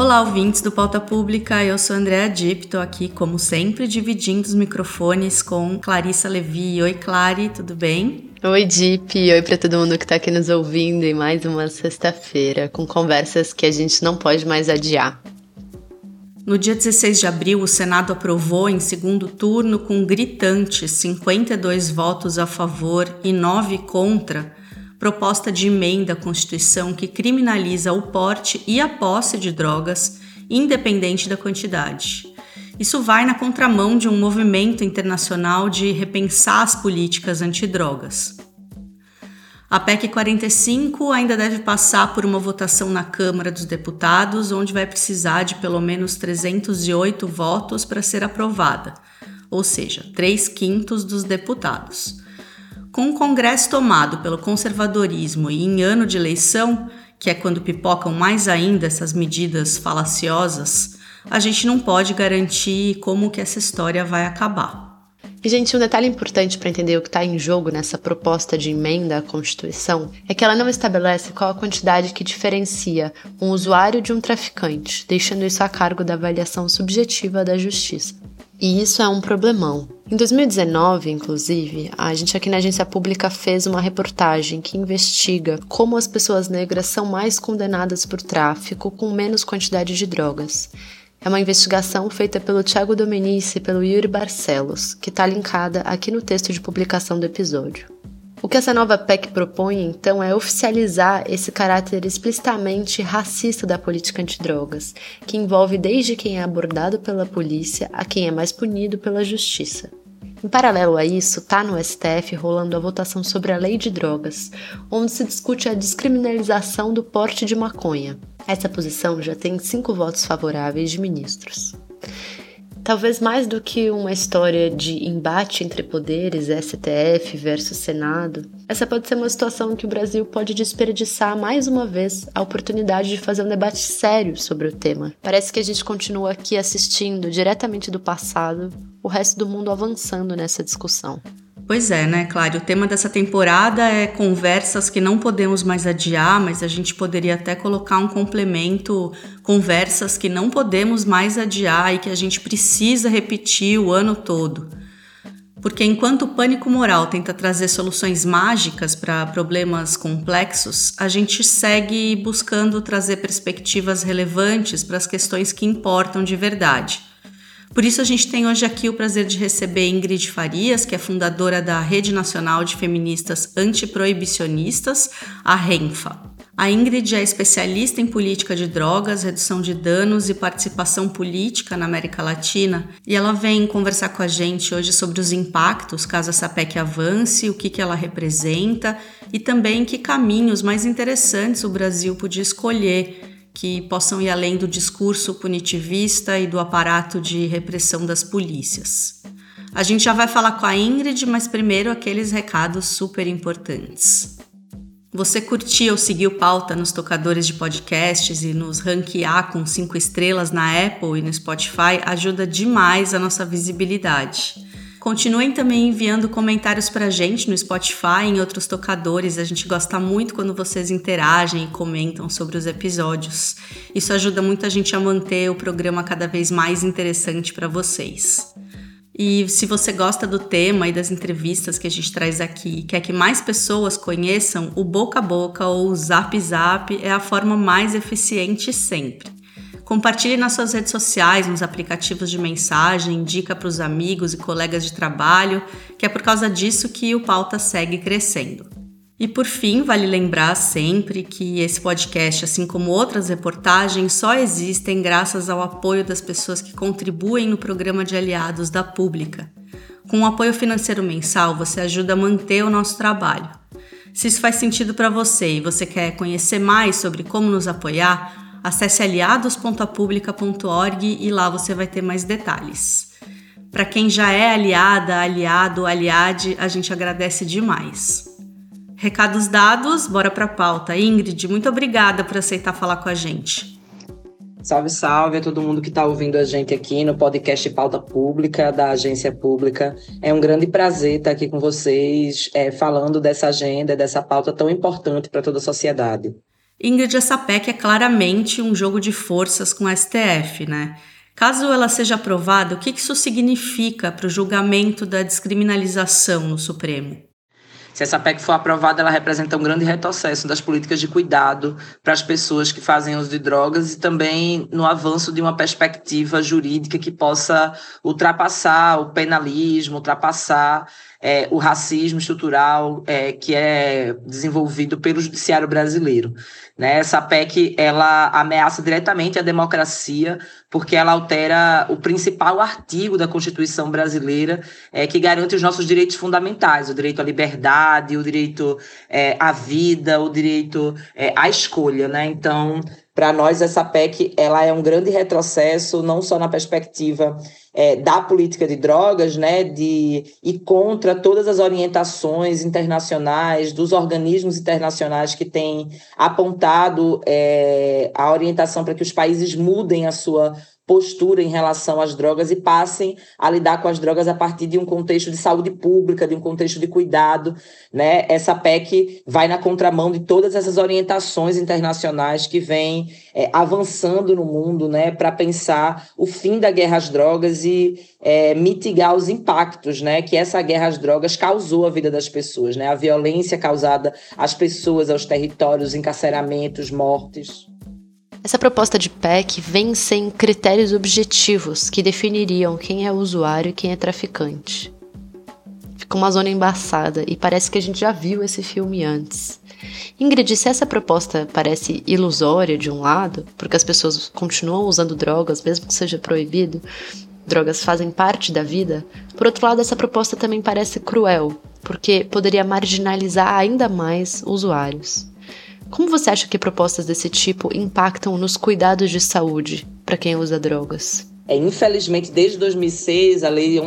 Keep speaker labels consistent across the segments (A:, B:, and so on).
A: Olá, ouvintes do Pauta Pública, eu sou Andréa Dipp, estou aqui, como sempre, dividindo os microfones com Clarissa Levi. Oi, Clary, tudo bem?
B: Oi, Dipp, oi para todo mundo que está aqui nos ouvindo em mais uma sexta-feira, com conversas que a gente não pode mais adiar.
A: No dia 16 de abril, o Senado aprovou em segundo turno com gritantes 52 votos a favor e 9 contra, proposta de emenda à Constituição que criminaliza o porte e a posse de drogas, independente da quantidade. Isso vai na contramão de um movimento internacional de repensar as políticas antidrogas. A PEC 45 ainda deve passar por uma votação na Câmara dos Deputados, onde vai precisar de pelo menos 308 votos para ser aprovada, ou seja, 3/5 dos deputados. Com o Congresso tomado pelo conservadorismo e em ano de eleição, que é quando pipocam mais ainda essas medidas falaciosas, a gente não pode garantir como que essa história vai acabar.
B: E, gente, um detalhe importante para entender o que está em jogo nessa proposta de emenda à Constituição é que ela não estabelece qual a quantidade que diferencia um usuário de um traficante, deixando isso a cargo da avaliação subjetiva da Justiça. E isso é um problemão. Em 2019, inclusive, a gente aqui na Agência Pública fez uma reportagem que investiga como as pessoas negras são mais condenadas por tráfico com menos quantidade de drogas. É uma investigação feita pelo Thiago Domenici e pelo Yuri Barcelos, que está linkada aqui no texto de publicação do episódio. O que essa nova PEC propõe, então, é oficializar esse caráter explicitamente racista da política antidrogas, que envolve desde quem é abordado pela polícia a quem é mais punido pela justiça. Em paralelo a isso, está no STF rolando a votação sobre a lei de drogas, onde se discute a descriminalização do porte de maconha. Essa posição já tem 5 votos favoráveis de ministros. Talvez mais do que uma história de embate entre poderes, STF versus Senado, essa pode ser uma situação em que o Brasil pode desperdiçar mais uma vez a oportunidade de fazer um debate sério sobre o tema. Parece que a gente continua aqui assistindo diretamente do passado, o resto do mundo avançando nessa discussão.
A: Pois é, né, Cláudia? O tema dessa temporada é conversas que não podemos mais adiar, mas a gente poderia até colocar um complemento, conversas que não podemos mais adiar e que a gente precisa repetir o ano todo. Porque enquanto o pânico moral tenta trazer soluções mágicas para problemas complexos, a gente segue buscando trazer perspectivas relevantes para as questões que importam de verdade. Por isso a gente tem hoje aqui o prazer de receber Ingrid Farias, que é fundadora da Rede Nacional de Feministas Antiproibicionistas, a RENFA. A Ingrid é especialista em política de drogas, redução de danos e participação política na América Latina e ela vem conversar com a gente hoje sobre os impactos caso essa PEC avance, o que ela representa e também que caminhos mais interessantes o Brasil podia escolher que possam ir além do discurso punitivista e do aparato de repressão das polícias. A gente já vai falar com a Ingrid, mas primeiro aqueles recados super importantes. Você curtir ou seguir o Pauta nos tocadores de podcasts e nos ranquear com 5 estrelas na Apple e no Spotify ajuda demais a nossa visibilidade. Continuem também enviando comentários pra gente no Spotify e em outros tocadores. A gente gosta muito quando vocês interagem e comentam sobre os episódios. Isso ajuda muito a gente a manter o programa cada vez mais interessante para vocês. E se você gosta do tema e das entrevistas que a gente traz aqui e quer que mais pessoas conheçam, o boca a boca ou o zap zap é a forma mais eficiente sempre. Compartilhe nas suas redes sociais, nos aplicativos de mensagem, indica para os amigos e colegas de trabalho, que é por causa disso que o Pauta segue crescendo. E por fim, vale lembrar sempre que esse podcast, assim como outras reportagens, só existem graças ao apoio das pessoas que contribuem no programa de aliados da Pública. Com o apoio financeiro mensal, você ajuda a manter o nosso trabalho. Se isso faz sentido para você e você quer conhecer mais sobre como nos apoiar, acesse aliados.apublica.org e lá você vai ter mais detalhes. Para quem já é aliada, aliado, aliade, a gente agradece demais. Recados dados, bora para a pauta. Ingrid, muito obrigada por aceitar falar com a gente.
C: Salve, salve a todo mundo que está ouvindo a gente aqui no podcast Pauta Pública, da Agência Pública. É um grande prazer estar aqui com vocês, falando dessa agenda, dessa pauta tão importante para toda a sociedade.
A: Ingrid, essa PEC é claramente um jogo de forças com o STF, né? Caso ela seja aprovada, o que isso significa para o julgamento da descriminalização no Supremo?
C: Se essa PEC for aprovada, ela representa um grande retrocesso das políticas de cuidado para as pessoas que fazem uso de drogas e também no avanço de uma perspectiva jurídica que possa ultrapassar o penalismo, ultrapassar o racismo estrutural que é desenvolvido pelo judiciário brasileiro. Né? Essa PEC ela ameaça diretamente a democracia porque ela altera o principal artigo da Constituição brasileira que garante os nossos direitos fundamentais, o direito à liberdade, o direito à vida, o direito à escolha. Né? Então, para nós, essa PEC ela é um grande retrocesso, não só na perspectiva da política de drogas, né, e contra todas as orientações internacionais, dos organismos internacionais que têm apontado a orientação para que os países mudem a sua postura em relação às drogas e passem a lidar com as drogas a partir de um contexto de saúde pública, de um contexto de cuidado, né? Essa PEC vai na contramão de todas essas orientações internacionais que vêm avançando no mundo, né, para pensar o fim da guerra às drogas e mitigar os impactos, né, que essa guerra às drogas causou à vida das pessoas, né? A violência causada às pessoas, aos territórios, encarceramentos, mortes.
B: Essa proposta de PEC vem sem critérios objetivos que definiriam quem é usuário e quem é traficante. Fica uma zona embaçada e parece que a gente já viu esse filme antes. Ingrid, se essa proposta parece ilusória de um lado, porque as pessoas continuam usando drogas, mesmo que seja proibido, drogas fazem parte da vida, por outro lado, essa proposta também parece cruel, porque poderia marginalizar ainda mais usuários. Como você acha que propostas desse tipo impactam nos cuidados de saúde para quem usa drogas?
C: Infelizmente, desde 2006, a Lei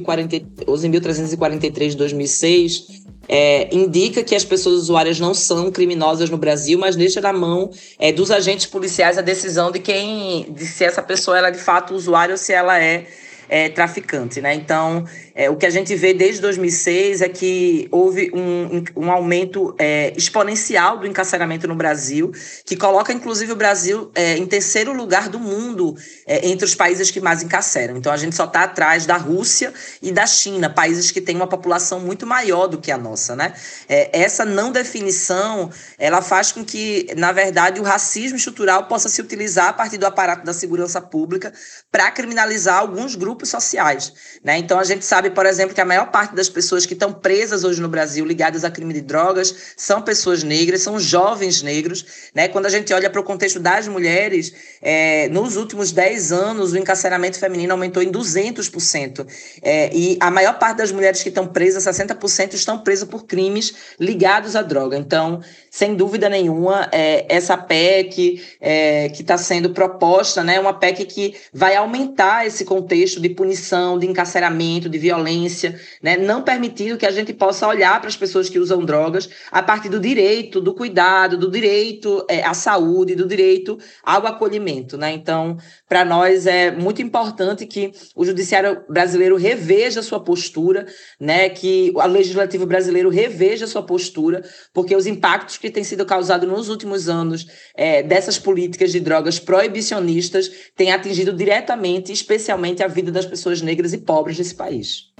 C: 11.343 de 2006 indica que as pessoas usuárias não são criminosas no Brasil, mas deixa na mão dos agentes policiais a decisão de se essa pessoa ela é de fato usuária ou se ela é traficante, né? Então, o que a gente vê desde 2006 é que houve um aumento exponencial do encarceramento no Brasil, que coloca, inclusive, o Brasil em terceiro lugar do mundo entre os países que mais encarceram. Então, a gente só está atrás da Rússia e da China, países que têm uma população muito maior do que a nossa, né? Essa não definição, ela faz com que, na verdade, o racismo estrutural possa se utilizar a partir do aparato da segurança pública para criminalizar alguns grupos sociais, né? Então, a gente sabe, por exemplo, que a maior parte das pessoas que estão presas hoje no Brasil ligadas a crime de drogas são pessoas negras, são jovens negros, né? Quando a gente olha para o contexto das mulheres, nos últimos 10 anos o encarceramento feminino aumentou em 200%. E a maior parte das mulheres que estão presas, 60%, estão presas por crimes ligados à droga. Então, sem dúvida nenhuma, essa PEC que está sendo proposta, né, é uma PEC que vai aumentar esse contexto de punição, de encarceramento, de violência, né, não permitindo que a gente possa olhar para as pessoas que usam drogas a partir do direito, do cuidado, do direito à saúde, do direito ao acolhimento, né? Então, para nós é muito importante que o judiciário brasileiro reveja sua postura, né, que o legislativo brasileiro reveja sua postura, porque os impactos que têm sido causados nos últimos anos dessas políticas de drogas proibicionistas têm atingido diretamente, especialmente a vida das pessoas negras e pobres desse país.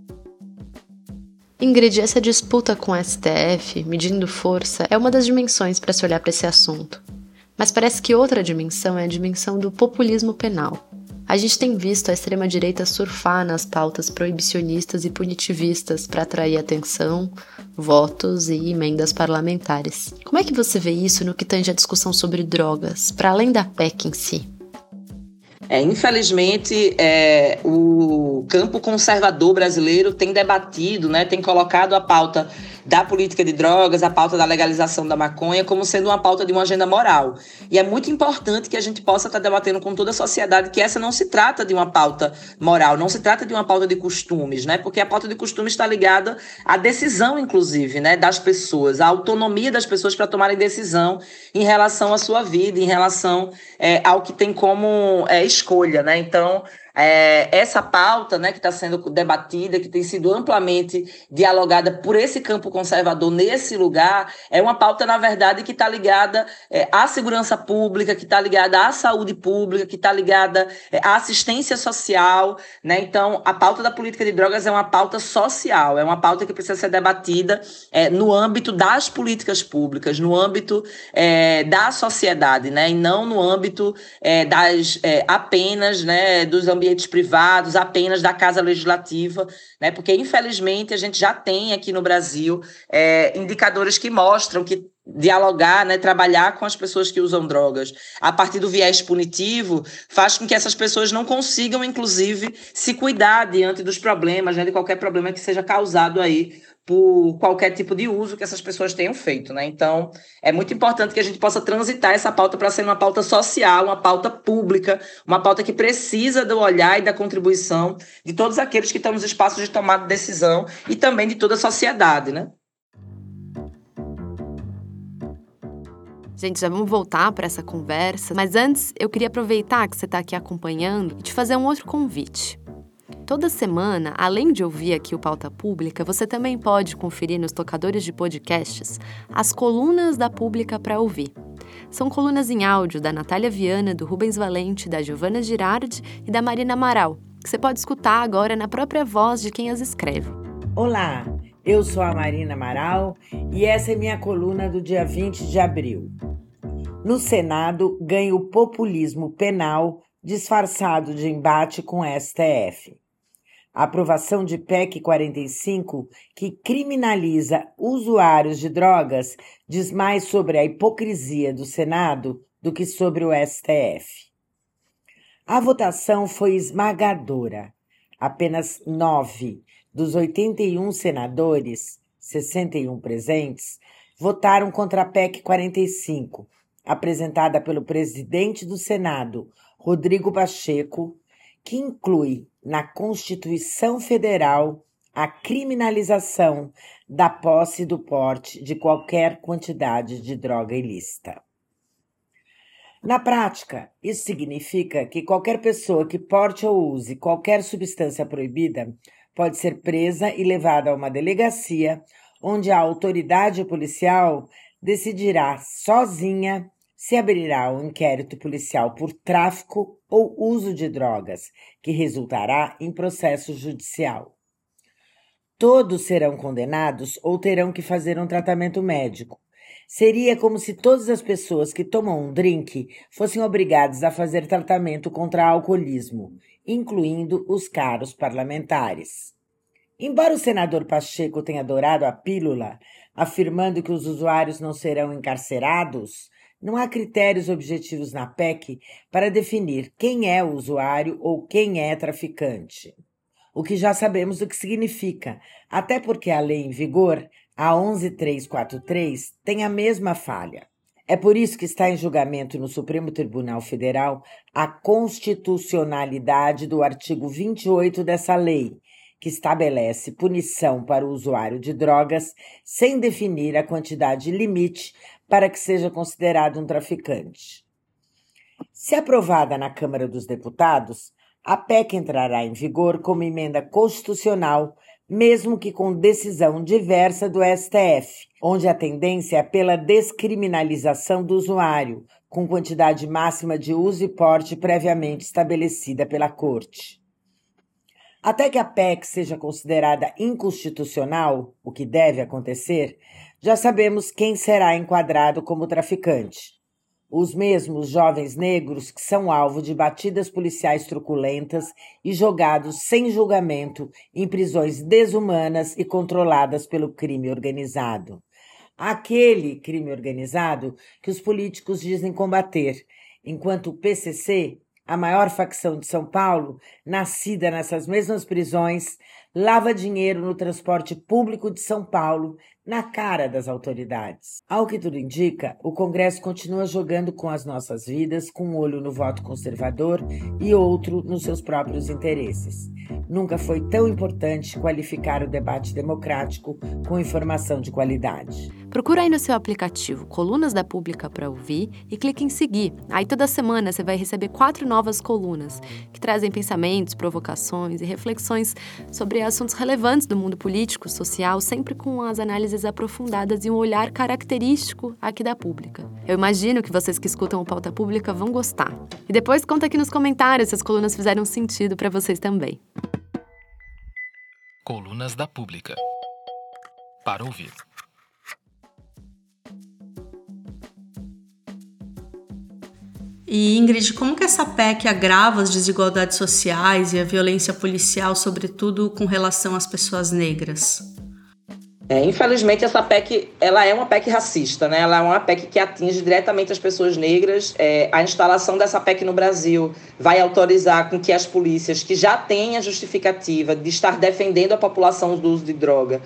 B: Ingrid, essa disputa com o STF, medindo força, é uma das dimensões para se olhar para esse assunto. Mas parece que outra dimensão é a dimensão do populismo penal. A gente tem visto a extrema-direita surfar nas pautas proibicionistas e punitivistas para atrair atenção, votos e emendas parlamentares. Como é que você vê isso no que tange a discussão sobre drogas, para além da PEC em si?
C: Infelizmente, o campo conservador brasileiro tem debatido, né, tem colocado a pauta da política de drogas, a pauta da legalização da maconha como sendo uma pauta de uma agenda moral. E é muito importante que a gente possa estar debatendo com toda a sociedade que essa não se trata de uma pauta moral, não se trata de uma pauta de costumes, né? Porque a pauta de costumes está ligada à decisão, inclusive, né, das pessoas, à autonomia das pessoas para tomarem decisão em relação à sua vida, em relação ao que tem como escolha, né? Então, Essa pauta, né, que está sendo debatida, que tem sido amplamente dialogada por esse campo conservador nesse lugar, é uma pauta, na verdade, que está ligada à segurança pública, que está ligada à saúde pública, que está ligada à assistência social, né? Então, a pauta da política de drogas é uma pauta social, é uma pauta que precisa ser debatida no âmbito das políticas públicas, no âmbito da sociedade, né? E não no âmbito apenas, né, dos ambientes privados, apenas da Casa Legislativa, né? Porque, infelizmente, a gente já tem aqui no Brasil indicadores que mostram que dialogar, né, trabalhar com as pessoas que usam drogas a partir do viés punitivo faz com que essas pessoas não consigam, inclusive, se cuidar diante dos problemas, né, de qualquer problema que seja causado aí por qualquer tipo de uso que essas pessoas tenham feito, né? Então, é muito importante que a gente possa transitar essa pauta para ser uma pauta social, uma pauta pública, uma pauta que precisa do olhar e da contribuição de todos aqueles que estão nos espaços de tomada de decisão e também de toda a sociedade, né?
B: Gente, já vamos voltar para essa conversa, mas antes eu queria aproveitar que você está aqui acompanhando e te fazer um outro convite. Toda semana, além de ouvir aqui o Pauta Pública, você também pode conferir nos tocadores de podcasts as colunas da Pública para ouvir. São colunas em áudio da Natália Viana, do Rubens Valente, da Giovana Girardi e da Marina Amaral, que você pode escutar agora na própria voz de quem as escreve.
D: Olá, eu sou a Marina Amaral e essa é minha coluna do dia 20 de abril. No Senado, ganha o populismo penal disfarçado de embate com o STF. A aprovação de PEC 45, que criminaliza usuários de drogas, diz mais sobre a hipocrisia do Senado do que sobre o STF. A votação foi esmagadora. Apenas 9 dos 81 senadores, 61 presentes, votaram contra a PEC 45, apresentada pelo presidente do Senado, Rodrigo Pacheco, que inclui na Constituição Federal a criminalização da posse e do porte de qualquer quantidade de droga ilícita. Na prática, isso significa que qualquer pessoa que porte ou use qualquer substância proibida pode ser presa e levada a uma delegacia, onde a autoridade policial decidirá sozinha se abrirá um inquérito policial por tráfico ou uso de drogas, que resultará em processo judicial. Todos serão condenados ou terão que fazer um tratamento médico. Seria como se todas as pessoas que tomam um drink fossem obrigadas a fazer tratamento contra alcoolismo, incluindo os caros parlamentares. Embora o senador Pacheco tenha adorado a pílula, afirmando que os usuários não serão encarcerados, não há critérios objetivos na PEC para definir quem é o usuário ou quem é traficante. O que já sabemos o que significa, até porque a lei em vigor, a 11343, tem a mesma falha. É por isso que está em julgamento no Supremo Tribunal Federal a constitucionalidade do artigo 28 dessa lei, que estabelece punição para o usuário de drogas sem definir a quantidade limite para que seja considerado um traficante. Se aprovada na Câmara dos Deputados, a PEC entrará em vigor como emenda constitucional, mesmo que com decisão diversa do STF, onde a tendência é pela descriminalização do usuário, com quantidade máxima de uso e porte previamente estabelecida pela Corte. Até que a PEC seja considerada inconstitucional, o que deve acontecer, já sabemos quem será enquadrado como traficante. Os mesmos jovens negros que são alvo de batidas policiais truculentas e jogados sem julgamento em prisões desumanas e controladas pelo crime organizado. Aquele crime organizado que os políticos dizem combater, enquanto o PCC, a maior facção de São Paulo, nascida nessas mesmas prisões, lava dinheiro no transporte público de São Paulo, na cara das autoridades. Ao que tudo indica, o Congresso continua jogando com as nossas vidas, com um olho no voto conservador e outro nos seus próprios interesses. Nunca foi tão importante qualificar o debate democrático com informação de qualidade.
B: Procura aí no seu aplicativo Colunas da Pública para ouvir e clique em seguir. Aí toda semana você vai receber 4 novas colunas que trazem pensamentos, provocações e reflexões sobre assuntos relevantes do mundo político, social, sempre com as análises aprofundadas e um olhar característico aqui da Pública. Eu imagino que vocês que escutam o Pauta Pública vão gostar. E depois conta aqui nos comentários se as colunas fizeram sentido para vocês também.
E: Colunas da Pública. Para ouvir.
A: E Ingrid, como que essa PEC agrava as desigualdades sociais e a violência policial, sobretudo com relação às pessoas negras?
C: Infelizmente, essa PEC ela é uma PEC racista, né? Ela é uma PEC que atinge diretamente as pessoas negras. A instalação dessa PEC no Brasil vai autorizar com que as polícias, que já têm a justificativa de estar defendendo a população do uso de droga,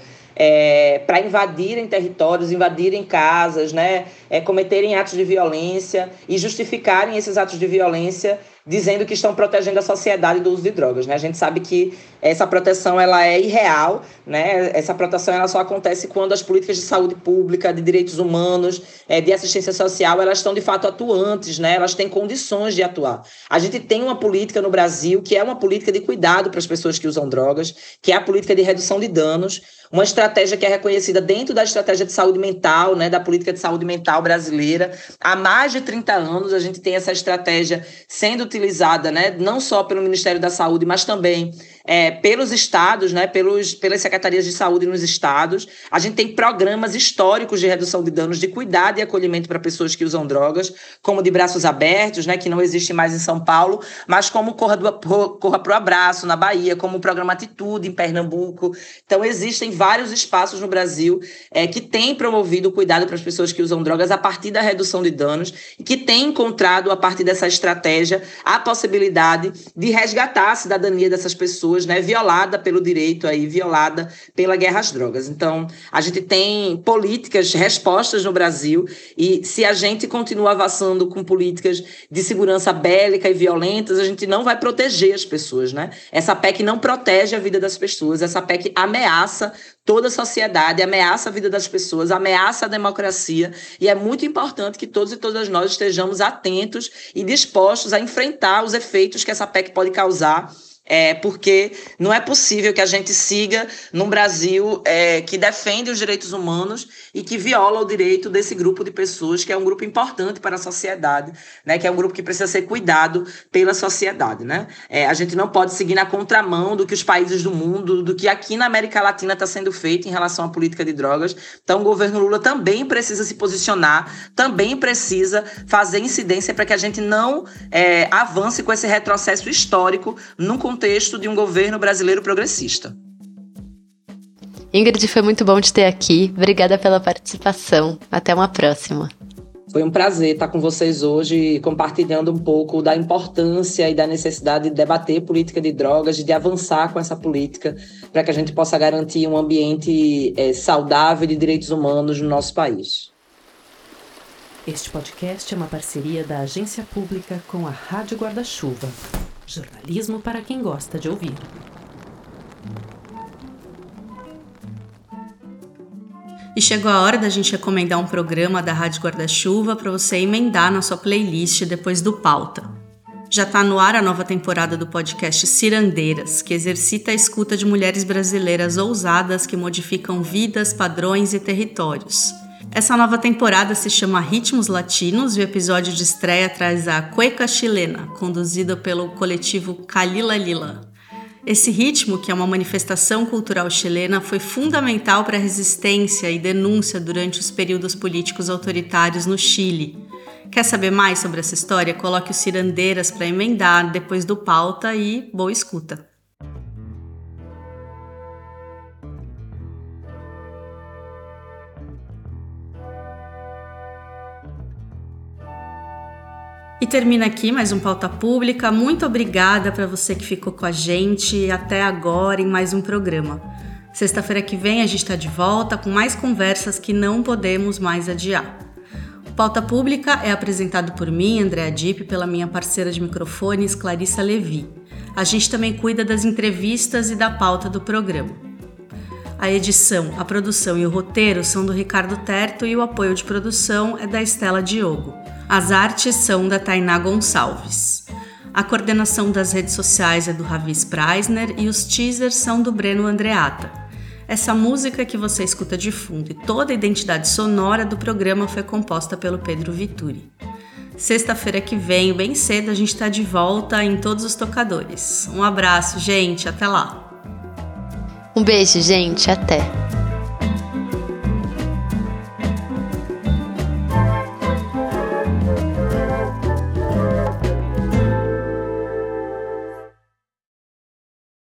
C: para invadirem territórios, invadirem casas, né? Cometerem atos de violência e justificarem esses atos de violência dizendo que estão protegendo a sociedade do uso de drogas, né? A gente sabe que essa proteção ela é irreal, né? Essa proteção ela só acontece quando as políticas de saúde pública, de direitos humanos, de assistência social, elas estão de fato atuantes, né? Elas têm condições de atuar. A gente tem uma política no Brasil que é uma política de cuidado para as pessoas que usam drogas, que é a política de redução de danos, uma estratégia que é reconhecida dentro da estratégia de saúde mental, né, da política de saúde mental brasileira. Há mais de 30 anos a gente tem essa estratégia sendo utilizada, né, não só pelo Ministério da Saúde, mas também pelos estados, né, pelas secretarias de saúde nos estados. A gente tem programas históricos de redução de danos, de cuidado e acolhimento para pessoas que usam drogas, como de Braços Abertos, né, que não existe mais em São Paulo, mas como Corra pro Abraço, na Bahia, como o programa Atitude, em Pernambuco. Então, existem vários espaços no Brasil que têm promovido o cuidado para as pessoas que usam drogas a partir da redução de danos e que têm encontrado, a partir dessa estratégia, a possibilidade de resgatar a cidadania dessas pessoas, né, violada pelo direito, violada pela guerra às drogas. Então, a gente tem políticas, respostas no Brasil, e se a gente continua avançando com políticas de segurança bélica e violentas, a gente não vai proteger as pessoas, né? Essa PEC não protege a vida das pessoas, essa PEC ameaça toda a sociedade, ameaça a vida das pessoas, ameaça a democracia, e é muito importante que todos e todas nós estejamos atentos e dispostos a enfrentar os efeitos que essa PEC pode causar, porque não é possível que a gente siga num Brasil que defende os direitos humanos e que viola o direito desse grupo de pessoas, que é um grupo importante para a sociedade, né, que é um grupo que precisa ser cuidado pela sociedade, né? A gente não pode seguir na contramão do que os países do mundo, do que aqui na América Latina está sendo feito em relação à política de drogas. Então, o governo Lula também precisa se posicionar, também precisa fazer incidência para que a gente não avance com esse retrocesso histórico num contexto de um governo brasileiro progressista.
B: Ingrid, foi muito bom te ter aqui. Obrigada pela participação. Até uma próxima.
C: Foi um prazer estar com vocês hoje, compartilhando um pouco da importância e da necessidade de debater política de drogas, de avançar com essa política, para que a gente possa garantir um ambiente saudável de direitos humanos no nosso país.
F: Este podcast é uma parceria da Agência Pública com a Rádio Guarda-Chuva. Jornalismo para quem gosta de ouvir.
A: E chegou a hora da gente recomendar um programa da Rádio Guarda-Chuva para você emendar na sua playlist depois do Pauta. Já está no ar a nova temporada do podcast Cirandeiras, que exercita a escuta de mulheres brasileiras ousadas que modificam vidas, padrões e territórios. Essa nova temporada se chama Ritmos Latinos e o episódio de estreia traz a Cueca Chilena, conduzida pelo coletivo Kalila Lila. Esse ritmo, que é uma manifestação cultural chilena, foi fundamental para a resistência e denúncia durante os períodos políticos autoritários no Chile. Quer saber mais sobre essa história? Coloque o Cirandeiras para emendar depois do Pauta e boa escuta. E termina aqui mais um Pauta Pública. Muito obrigada para você que ficou com a gente até agora em mais um programa. Sexta-feira que vem a gente está de volta com mais conversas que não podemos mais adiar. O Pauta Pública é apresentado por mim, Andréa Dipp, e pela minha parceira de microfones, Clarissa Levi. A gente também cuida das entrevistas e da pauta do programa. A edição, a produção e o roteiro são do Ricardo Terto e o apoio de produção é da Estela Diogo. As artes são da Tainá Gonçalves. A coordenação das redes sociais é do Ravis Preisner e os teasers são do Breno Andreata. Essa música que você escuta de fundo e toda a identidade sonora do programa foi composta pelo Pedro Vituri. Sexta-feira que vem, bem cedo, a gente está de volta em todos os tocadores. Um abraço, gente, até lá!
B: Um beijo, gente, até!